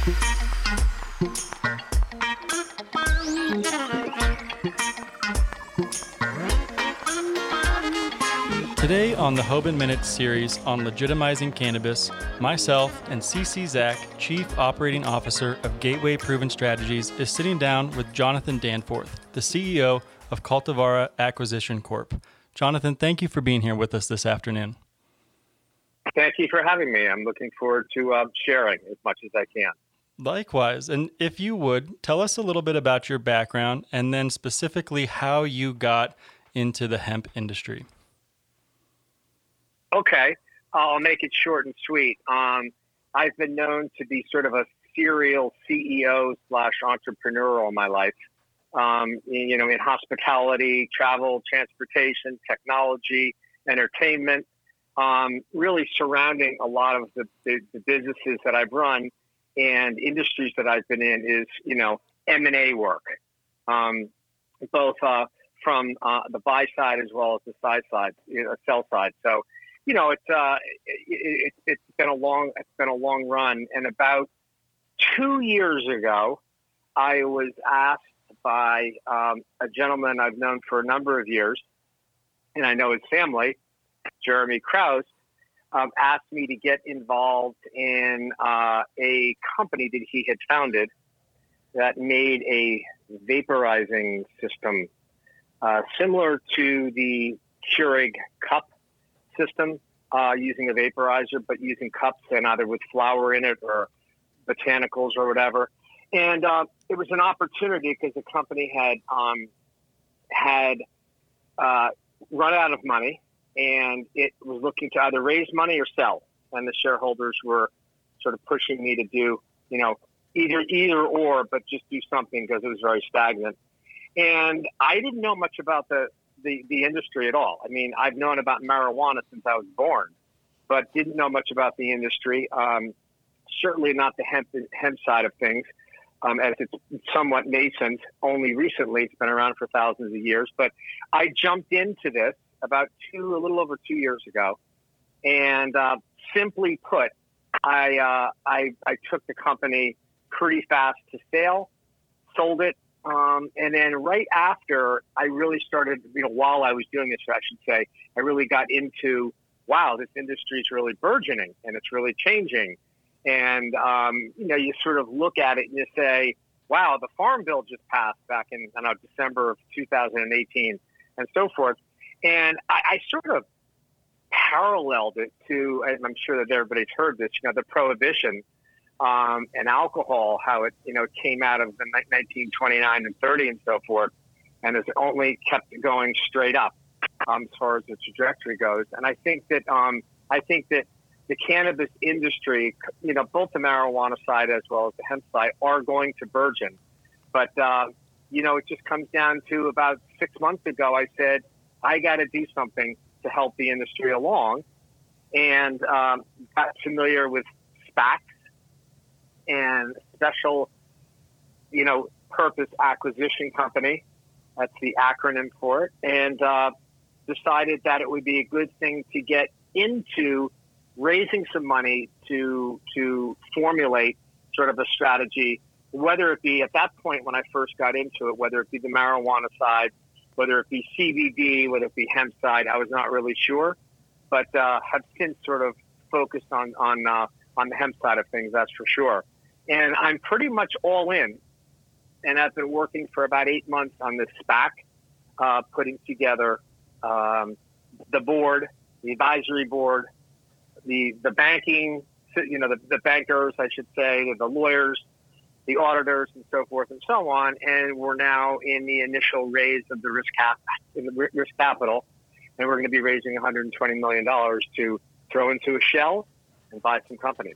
Today on the Hoban Minute series on legitimizing cannabis, myself and CC Zach, Chief Operating Officer of Gateway Proven Strategies, is sitting down with Jonathan Danforth, the CEO of Cultivara Acquisition Corp. Jonathan, thank you for being here with us this afternoon. Thank you for having me. I'm looking forward to sharing as much as I can. Likewise. And if you would, tell us a little bit about your background and then specifically how you got into the hemp industry. Okay. I'll make it short and sweet. I've been known to be sort of a serial CEO / entrepreneur all my life. In hospitality, travel, transportation, technology, entertainment, really surrounding a lot of the businesses that I've run and industries that I've been in is, M&A work, both from the buy side as well as the sell side. So, it's been a long run. And about 2 years ago, I was asked by a gentleman I've known for a number of years, and I know his family, Jeremy Krause, asked me to get involved in a company that he had founded that made a vaporizing system similar to the Keurig cup system, using a vaporizer, but using cups and either with flour in it or botanicals or whatever. And it was an opportunity because the company had run out of money and it was looking to either raise money or sell. And the shareholders were sort of pushing me to do, either or, but just do something because it was very stagnant. And I didn't know much about the industry at all. I mean, I've known about marijuana since I was born, but didn't know much about the industry. Certainly not the hemp side of things, as it's somewhat nascent. Only recently, it's been around for thousands of years. But I jumped into this about a little over 2 years ago, and simply put, I took the company pretty fast to sale, sold it. And then right after I really started, while I was doing this, I should say, I really got into, wow, this industry is really burgeoning and it's really changing. And, you sort of look at it and you say, wow, the Farm Bill just passed back in December of 2018 and so forth. And I sort of paralleled it to, and I'm sure that everybody's heard this, the prohibition and alcohol, how it, came out of the 1929 and 30 and so forth, and has only kept going straight up as far as the trajectory goes. And I think that the cannabis industry, both the marijuana side as well as the hemp side, are going to burgeon. But it just comes down to about 6 months ago, I said I got to do something to help the industry along, and got familiar with SPACs and special, purpose acquisition company. That's the acronym for it. And decided that it would be a good thing to get into raising some money to formulate sort of a strategy, whether it be at that point when I first got into it, whether it be the marijuana side, whether it be CBD, whether it be hemp side, I was not really sure, but have since sort of focused on the hemp side of things, that's for sure. And I'm pretty much all in, and I've been working for about 8 months on this SPAC, putting together the board, the advisory board, the banking, the bankers, I should say, the lawyers, the auditors, and so forth and so on. And we're now in the initial raise of the risk capital, and we're going to be raising $120 million to throw into a shell and buy some companies.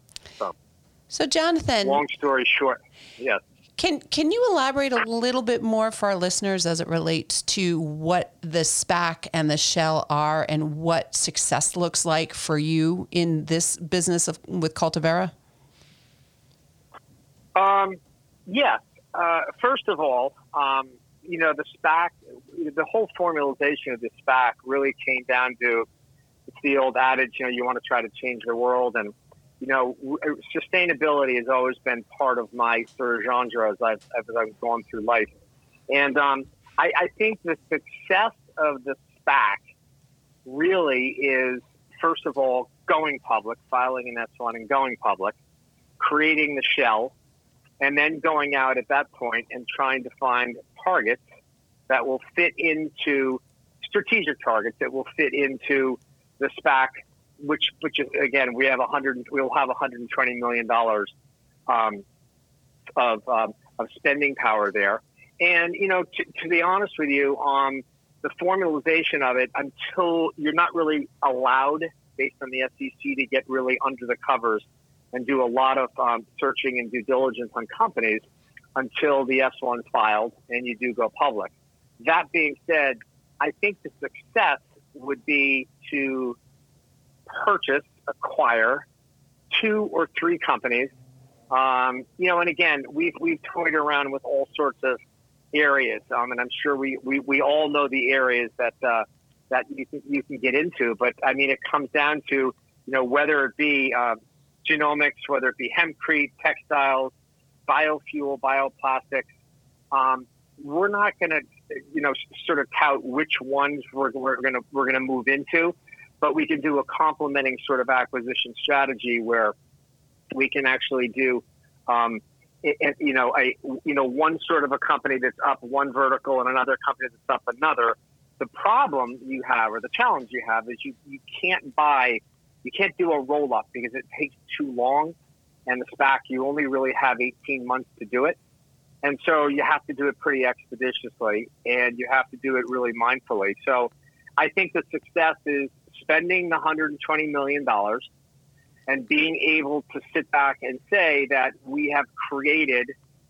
So Jonathan, long story short, yes. Can you elaborate a little bit more for our listeners as it relates to what the SPAC and the shell are and what success looks like for you in this business with Cultivara? Yes. First of all, the SPAC, the whole formalization of the SPAC really came down to, it's the old adage, you want to try to change the world, and sustainability has always been part of my sort of genre as I've gone through life. And I think the success of the SPAC really is, first of all, going public, filing an S-1 and going public, creating the shell, and then going out at that point and trying to find targets that will fit into strategic targets that will fit into the SPAC, which is, again, we'll have $120 million of spending power there. And, to be honest with you, the formalization of it, until you're not really allowed, based on the SEC, to get really under the covers and do a lot of searching and due diligence on companies until the S-1 is filed and you do go public. That being said, I think the success would be to acquire 2 or 3 companies. And again, we've toyed around with all sorts of areas, and I'm sure we all know the areas that you can get into. But I mean, it comes down to whether it be genomics, whether it be hempcrete, textiles, biofuel, bioplastics. We're not going to sort of tout which ones we're going to move into, but we can do a complementing sort of acquisition strategy where we can actually do one sort of a company that's up one vertical and another company that's up another. The problem you have, or the challenge you have, is you can't do a roll up because it takes too long, and the SPAC, you only really have 18 months to do it. And so you have to do it pretty expeditiously, and you have to do it really mindfully. So I think the success is spending the $120 million and being able to sit back and say that we have created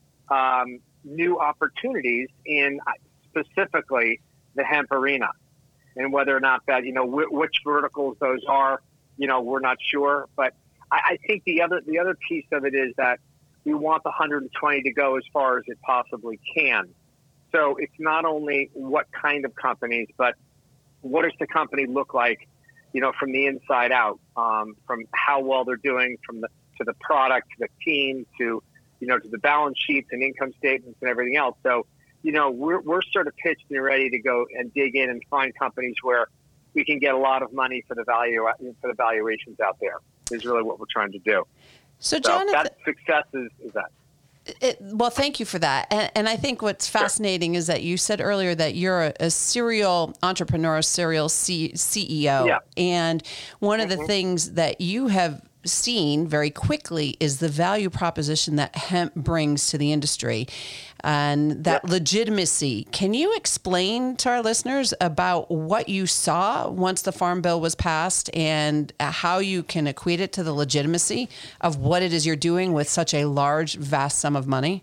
new opportunities in specifically the hemp arena. And whether or not that, which verticals those are, we're not sure. But I think the other piece of it is that we want the 120 to go as far as it possibly can. So it's not only what kind of companies, but what does the company look like, from the inside out, from how well they're doing, to the product, to the team, to the balance sheets and income statements and everything else. So, we're sort of pitched and ready to go and dig in and find companies where we can get a lot of money for the valuations out there. Is really what we're trying to do. So Jonathan, that success is that. Well, thank you for that. And I think what's fascinating is that you said earlier that you're a serial entrepreneur, serial CEO. Yeah. And one of the things that you have seen very quickly is the value proposition that hemp brings to the industry and that legitimacy. Can you explain to our listeners about what you saw once the Farm Bill was passed and how you can equate it to the legitimacy of what it is you're doing with such a large, vast sum of money?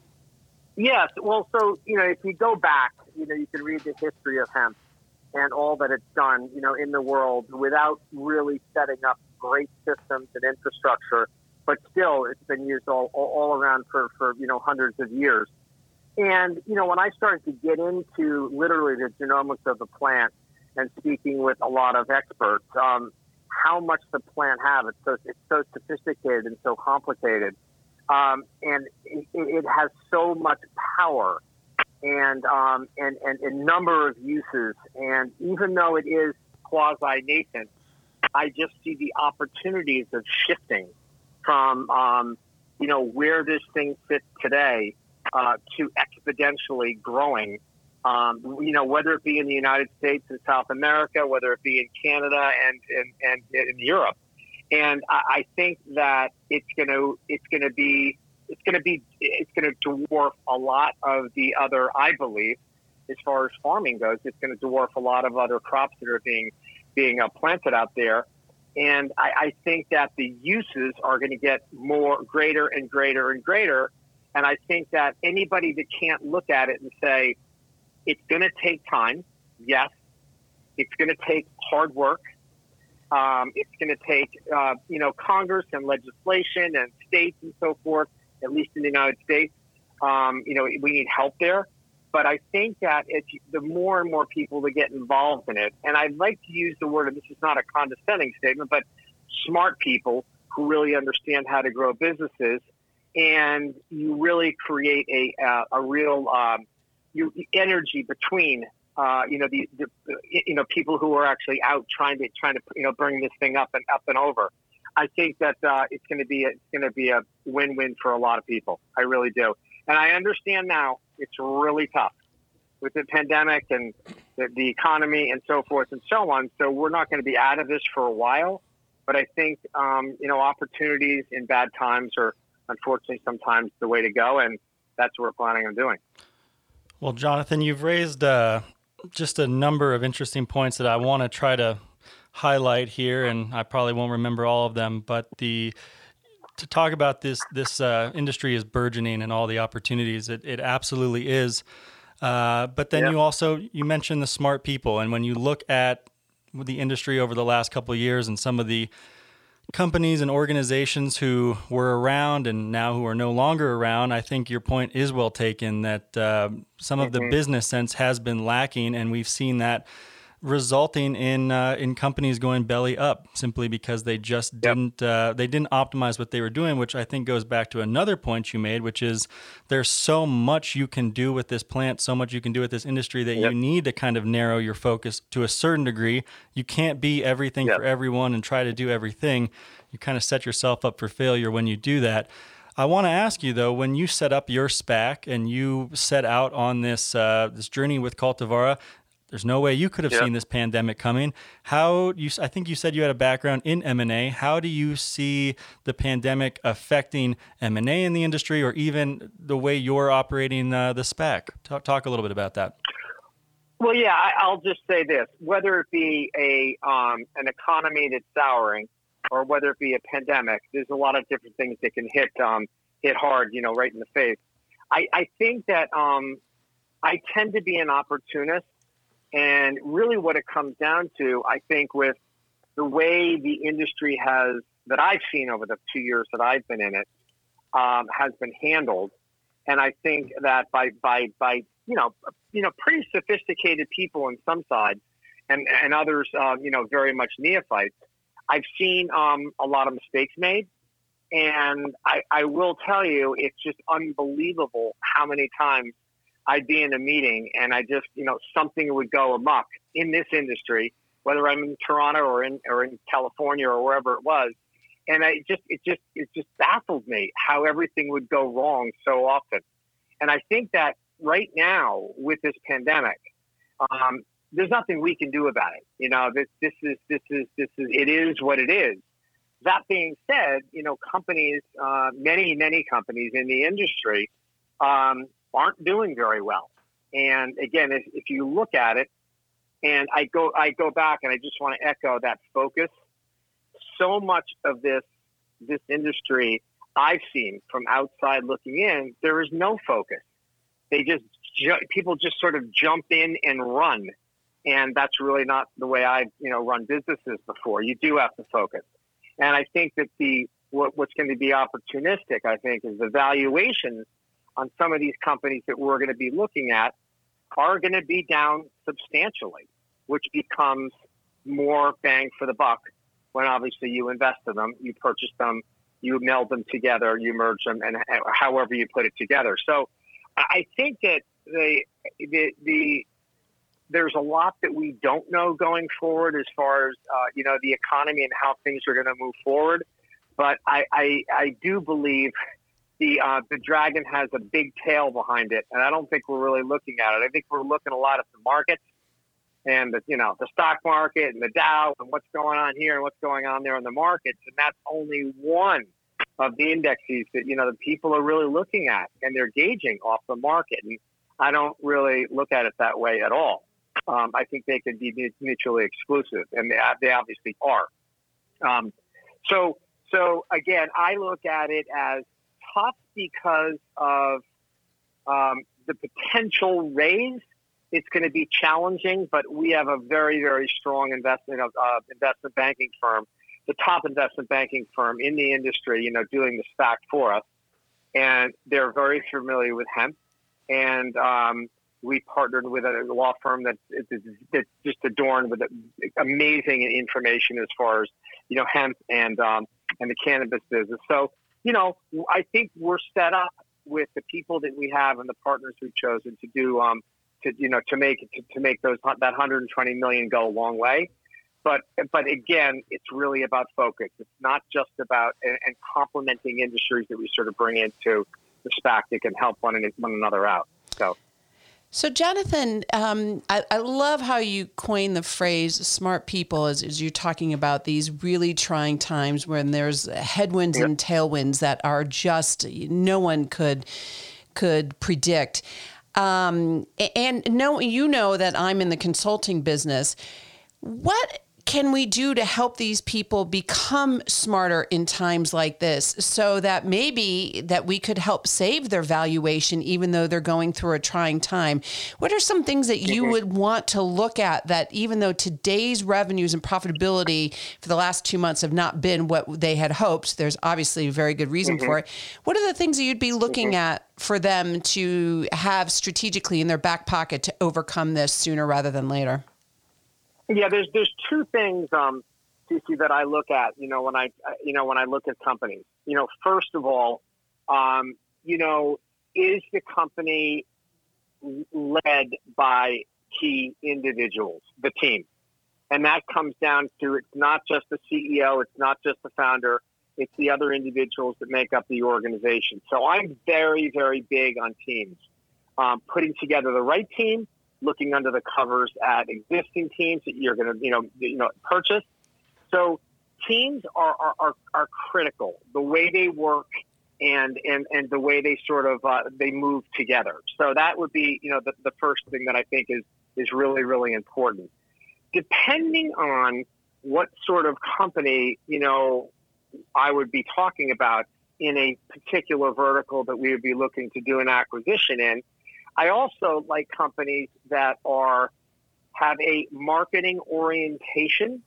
Yes. Well, so, if you go back, you can read the history of hemp and all that it's done, in the world without really setting up great systems and infrastructure, but still it's been used all around for hundreds of years. And, when I started to get into literally the genomics of the plant and speaking with a lot of experts, how much the plant has, it's so sophisticated and so complicated. And it has so much power and a number of uses. And even though it is quasi-nascent, I just see the opportunities of shifting from, where this thing sits today to exponentially growing, whether it be in the United States and South America, whether it be in Canada and in Europe. And I think that it's going to dwarf a lot of the other, I believe, as far as farming goes, it's going to dwarf a lot of other crops that are being planted out there. And I think that the uses are going to get greater and greater and greater. And I think that anybody that can't look at it and say, it's going to take time. Yes. It's going to take hard work. It's going to take, Congress and legislation and states and so forth, at least in the United States. We need help there. But I think that the more and more people that get involved in it, and I'd like to use the word, and this is not a condescending statement, but smart people who really understand how to grow businesses, and you really create a real energy between the people who are actually out trying to bring this thing up and over. I think that it's going to be a win-win for a lot of people. I really do, and I understand now it's really tough with the pandemic and the economy and so forth and so on. So we're not going to be out of this for a while, but I think opportunities in bad times are unfortunately sometimes the way to go, and that's what we're planning on doing. Well, Jonathan, you've raised just a number of interesting points that I want to try to highlight here, and I probably won't remember all of them, but to talk about this industry is burgeoning and all the opportunities, it absolutely is. But then you mentioned the smart people, and when you look at the industry over the last couple of years and some of the companies and organizations who were around and now who are no longer around, I think your point is well taken that some of the business sense has been lacking, and we've seen that resulting in companies going belly up simply because they just didn't optimize what they were doing, which I think goes back to another point you made, which is there's so much you can do with this plant, so much you can do with this industry that you need to kind of narrow your focus to a certain degree. You can't be everything for everyone and try to do everything. You kind of set yourself up for failure when you do that. I want to ask you, though, when you set up your SPAC and you set out on this journey with Cultivara, there's no way you could have seen this pandemic coming. I think you said you had a background in M&A. How do you see the pandemic affecting M&A in the industry, or even the way you're operating the SPAC? Talk a little bit about that. Well, yeah, I'll just say this: whether it be an economy that's souring, or whether it be a pandemic, there's a lot of different things that can hit hard, right in the face. I think that I tend to be an opportunist. And really what it comes down to, I think, with the way the industry that I've seen over the 2 years that I've been in it, has been handled. And I think that by pretty sophisticated people on some sides and others, very much neophytes, I've seen a lot of mistakes made. And I will tell you, it's just unbelievable how many times I'd be in a meeting and I just, something would go amok in this industry, whether I'm in Toronto or in California or wherever it was. And it just baffled me how everything would go wrong so often. And I think that right now with this pandemic, there's nothing we can do about it. This is what it is. That being said, companies, many companies in the industry, aren't doing very well. And again, if you look at it, and I go back and I just want to echo that focus. So much of this industry I've seen from outside looking in, there is no focus. People just sort of jump in and run. And that's really not the way I've, run businesses before. You do have to focus. And I think that what's going to be opportunistic, I think, is the valuations on some of these companies that we're going to be looking at are going to be down substantially, which becomes more bang for the buck when obviously you invest in them, you purchase them, you meld them together, you merge them, and however you put it together. So I think that there's a lot that we don't know going forward as far as, the economy and how things are going to move forward. But I do believe the dragon has a big tail behind it, and I don't think we're really looking at it. I think we're looking a lot at the markets and the stock market and the Dow and what's going on here and what's going on there in the markets, and that's only one of the indexes that the people are really looking at, and they're gauging off the market. And I don't really look at it that way at all. I think they could be mutually exclusive, and they obviously are. So again, I look at it as tough because of the potential raise. It's going to be challenging, but we have a very, very strong investment banking firm, the top investment banking firm in the industry, doing the SPAC for us. And they're very familiar with hemp. And we partnered with a law firm that's just adorned with amazing information as far as, hemp and and the cannabis business. So, I think we're set up with the people that we have and the partners we've chosen to do, to make that 120 million go a long way. But again, it's really about focus. It's not just about and complementing industries that we sort of bring into the SPAC that can help one another out. So Jonathan, I love how you coined the phrase smart people as you're talking about these really trying times when there's headwinds and tailwinds that are just no one could predict. And that I'm in the consulting business. What can we do to help these people become smarter in times like this so that maybe that we could help save their valuation even though they're going through a trying time? What are some things that you would want to look at that even though today's revenues and profitability for the last 2 months have not been what they had hoped, there's obviously a very good reason for it. What are the things that you'd be looking at for them to have strategically in their back pocket to overcome this sooner rather than later? Yeah, there's two things, CC, that I look at, when I look at companies. First of all, is the company led by key individuals, the team? And that comes down to, it's not just the CEO, it's not just the founder, it's the other individuals that make up the organization. So I'm very, very big on teams, putting together the right team, looking under the covers at existing teams that you're going to, purchase. So teams are critical. The way they work and the way they sort of they move together. So that would be, the first thing that I think is really, really important. Depending on what sort of company, I would be talking about in a particular vertical that we would be looking to do an acquisition in, I also like companies that have a marketing orientation,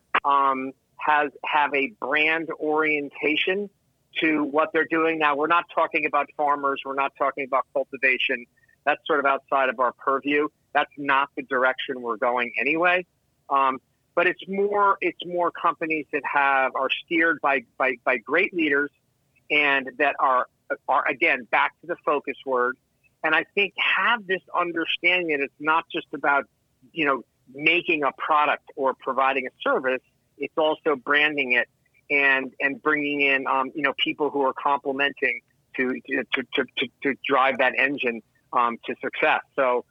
have a brand orientation to what they're doing. Now, we're not talking about farmers. We're not talking about cultivation. That's sort of outside of our purview. That's not the direction we're going anyway. But it's more companies that are steered by great leaders and that are again, back to the focus word. And I think have this understanding that it's not just about, making a product or providing a service. It's also branding it and bringing in, people who are complementing to drive that engine to success. So,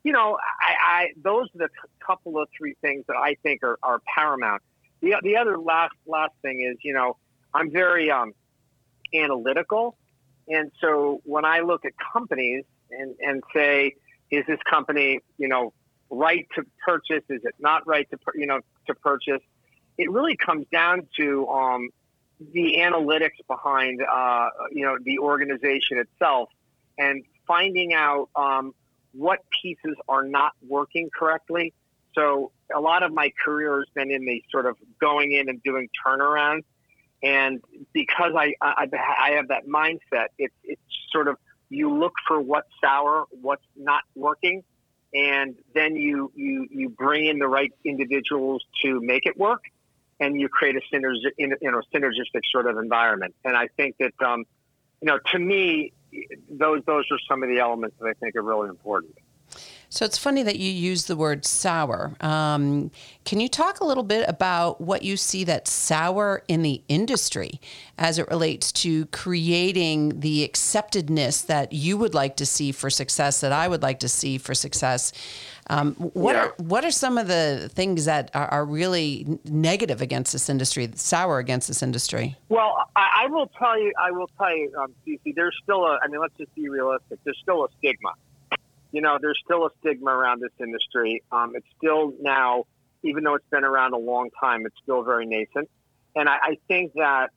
those are the couple of three things that I think are paramount. The other last thing is, I'm very analytical. And so when I look at companies, and say, is this company, right to purchase? Is it not right to purchase? It really comes down to the analytics behind, the organization itself and finding out what pieces are not working correctly. So a lot of my career has been in the sort of going in and doing turnaround. And because I have that mindset, it's sort of, you look for what's sour, what's not working, and then you bring in the right individuals to make it work, and you create a synergistic sort of environment. And I think that, to me, those are some of the elements that I think are really important. So it's funny that you use the word sour. Can you talk a little bit about what you see that's sour in the industry as it relates to creating the acceptedness that you would like to see for success, that I would like to see for success? What are some of the things that are really negative against this industry, sour against this industry? Well, I will tell you, Cece, there's still let's just be realistic. There's still a stigma. There's still a stigma around this industry. It's still now, even though it's been around a long time, it's still very nascent. And I think that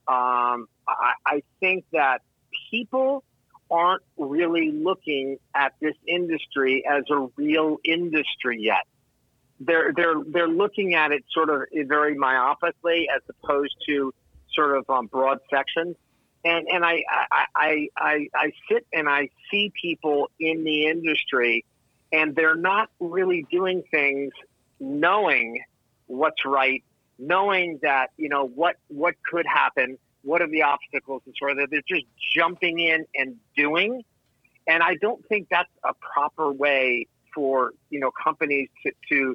people aren't really looking at this industry as a real industry yet. They're looking at it sort of very myopically as opposed to sort of broad sections. And I sit and I see people in the industry, and they're not really doing things knowing what's right, knowing that, what could happen, what are the obstacles, and sort of they're just jumping in and doing. And I don't think that's a proper way for, companies to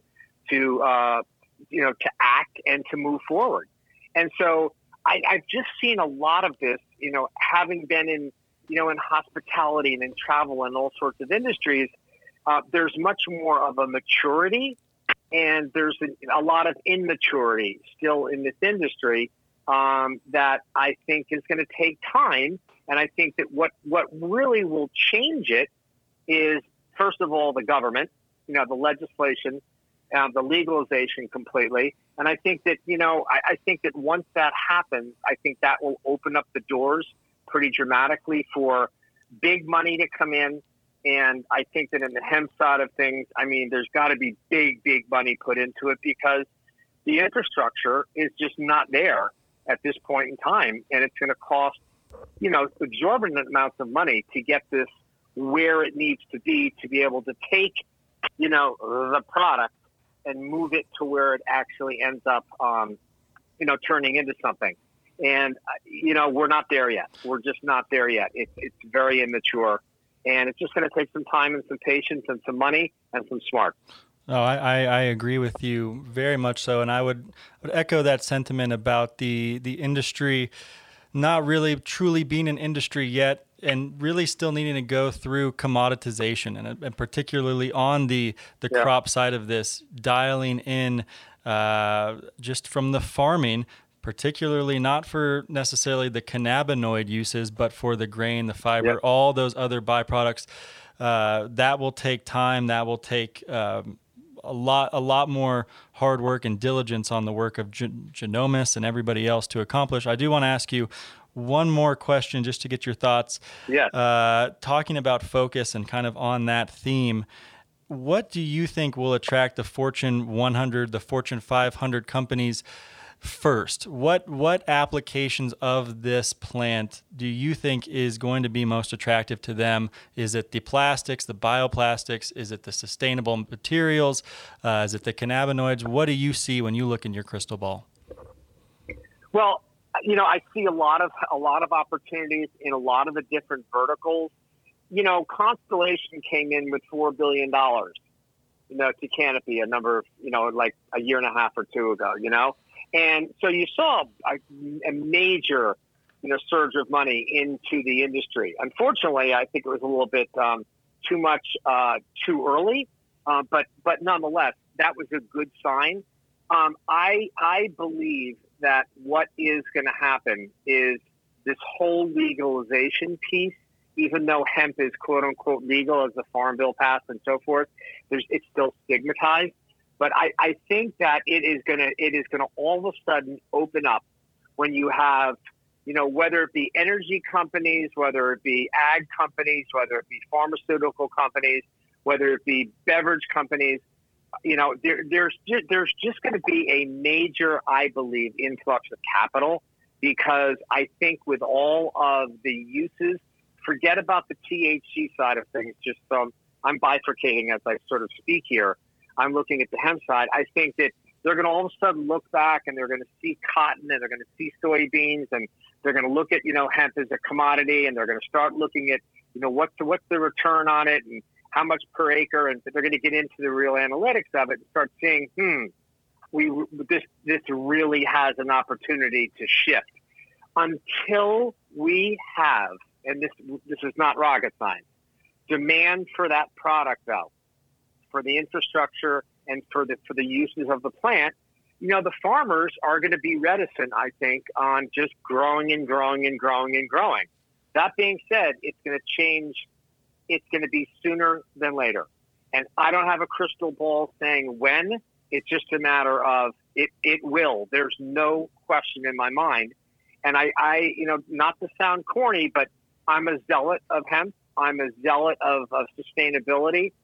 act and to move forward. And so I've just seen a lot of this, having been in hospitality and in travel and all sorts of industries. There's much more of a maturity, and there's a lot of immaturity still in this industry that I think is going to take time. And I think that what really will change it is, first of all, the government, the legislation, the legalization completely. And I think that, I think that once that happens, I think that will open up the doors pretty dramatically for big money to come in. And I think that in the hemp side of things, there's got to be big money put into it, because the infrastructure is just not there at this point in time. And it's going to cost, exorbitant amounts of money to get this where it needs to be able to take, the product and move it to where it actually ends up, turning into something. And, we're not there yet. We're just not there yet. It's very immature. And it's just going to take some time and some patience and some money and some smart. Oh, I agree with you very much so. And I would echo that sentiment about the industry not really truly being an industry yet, and really still needing to go through commoditization, and particularly on the crop side of this, dialing in just from the farming, particularly not for necessarily the cannabinoid uses, but for the grain, the fiber, all those other byproducts. That will take time. That will take a lot more hard work and diligence on the work of genomists and everybody else to accomplish. I do want to ask you one more question just to get your thoughts. Talking about focus and kind of on that theme, what do you think will attract the Fortune 100, the Fortune 500 companies first? What applications of this plant do you think is going to be most attractive to them? Is it the plastics, the bioplastics? Is it the sustainable materials? Is it the cannabinoids? What do you see when you look in your crystal ball? Well, I see a lot of opportunities in a lot of the different verticals. Constellation came in with $4 billion, to Canopy a number, like a year and a half or two ago, And so you saw a major, surge of money into the industry. Unfortunately, I think it was a little bit too much too early, but nonetheless, that was a good sign. I believe that what is going to happen is this whole legalization piece, even though hemp is quote unquote legal as the Farm Bill passed and so forth, it's still stigmatized. But I think that it is gonna all of a sudden open up when you have, whether it be energy companies, whether it be ag companies, whether it be pharmaceutical companies, whether it be beverage companies, there's just going to be a major, I believe, influx of capital, because I think with all of the uses, forget about the THC side of things. Just I'm bifurcating as I sort of speak here. I'm looking at the hemp side. I think that they're going to all of a sudden look back and they're going to see cotton and they're going to see soybeans, and they're going to look at, hemp as a commodity, and they're going to start looking at, what's the return on it and how much per acre. And they're going to get into the real analytics of it and start seeing, this really has an opportunity to shift. Until we have, and this is not rocket science, demand for that product though, for the infrastructure and for the uses of the plant, the farmers are going to be reticent, I think, on just growing and growing and growing and growing. That being said, it's going to change. It's going to be sooner than later. And I don't have a crystal ball saying when. It's just a matter of it will. There's no question in my mind. And I not to sound corny, but I'm a zealot of hemp. I'm a zealot of sustainability.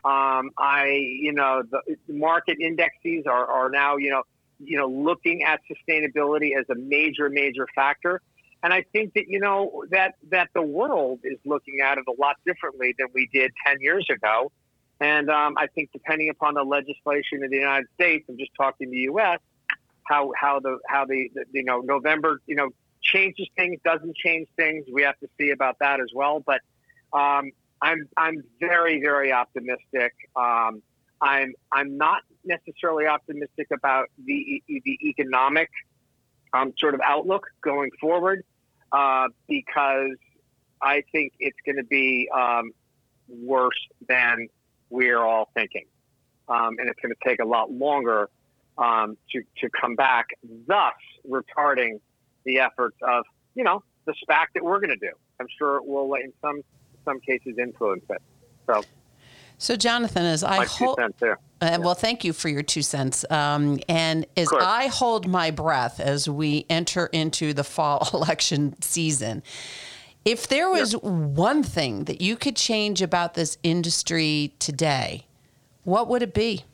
The market indexes are now, looking at sustainability as a major factor. And I think that, that the world is looking at it a lot differently than we did 10 years ago. And I think depending upon the legislation in the United States, I'm just talking the U.S., how the November, changes things, doesn't change things. We have to see about that as well. But I'm very, very optimistic. I'm not necessarily optimistic about the economic sort of outlook going forward because I think it's going to be worse than we're all thinking, and it's going to take a lot longer to come back, thus retarding the efforts of the SPAC that we're going to do. I'm sure it will, in some cases, influence it. So Jonathan, as I hold, well, thank you for your 2 cents. And as I hold my breath as we enter into the fall election season, if there was one thing that you could change about this industry today, what would it be?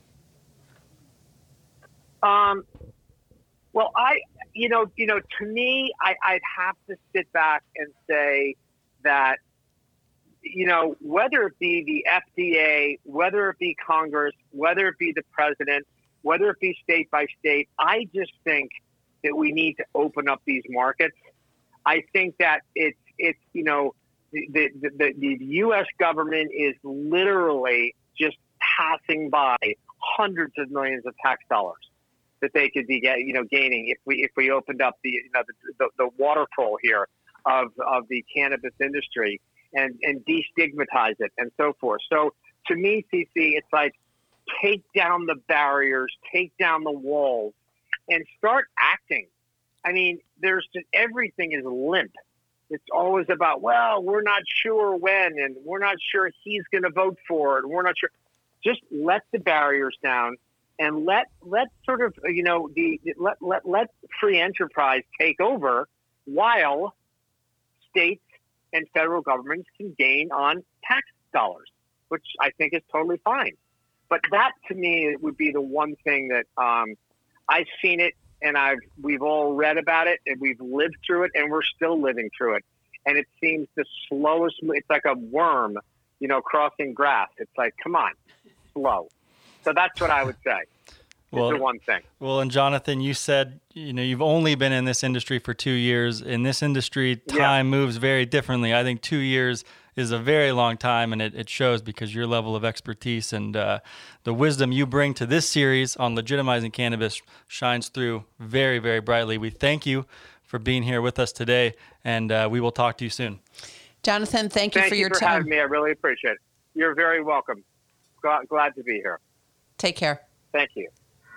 Well, to me, I'd have to sit back and say that, whether it be the FDA, whether it be Congress, whether it be the president, whether it be state by state, I just think that we need to open up these markets. I think that the U.S. government is literally just passing by hundreds of millions of tax dollars that they could be gaining if we opened up the waterfall here of the cannabis industry and destigmatize it and so forth. So to me, CC, it's like take down the barriers, take down the walls, and start acting. I mean, everything is limp. It's always about, well, we're not sure when, and we're not sure he's going to vote for it. We're not sure. Just let the barriers down and let sort of, let free enterprise take over while states and federal governments can gain on tax dollars, which I think is totally fine. But that, to me, would be the one thing that I've seen it, and we've all read about it, and we've lived through it, and we're still living through it. And it seems the slowest. It's like a worm, crossing grass. It's like, come on, slow. So that's what I would say. Well, the one thing. Well, and Jonathan, you said, you've only been in this industry for 2 years. In this industry, time moves very differently. I think 2 years is a very long time, and it shows because your level of expertise and the wisdom you bring to this series on legitimizing cannabis shines through very, very brightly. We thank you for being here with us today, and we will talk to you soon. Jonathan, thank you for your time. Thank you for having me. I really appreciate it. You're very welcome. Glad to be here. Take care. Thank you.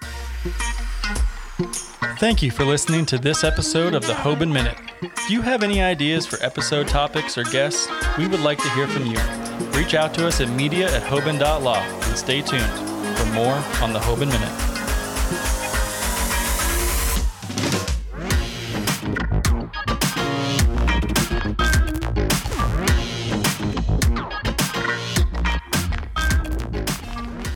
Thank you for listening to this episode of the Hoban Minute. If you have any ideas for episode topics or guests, we would like to hear from you. Reach out to us at media@hoban.law and stay tuned for more on the Hoban Minute.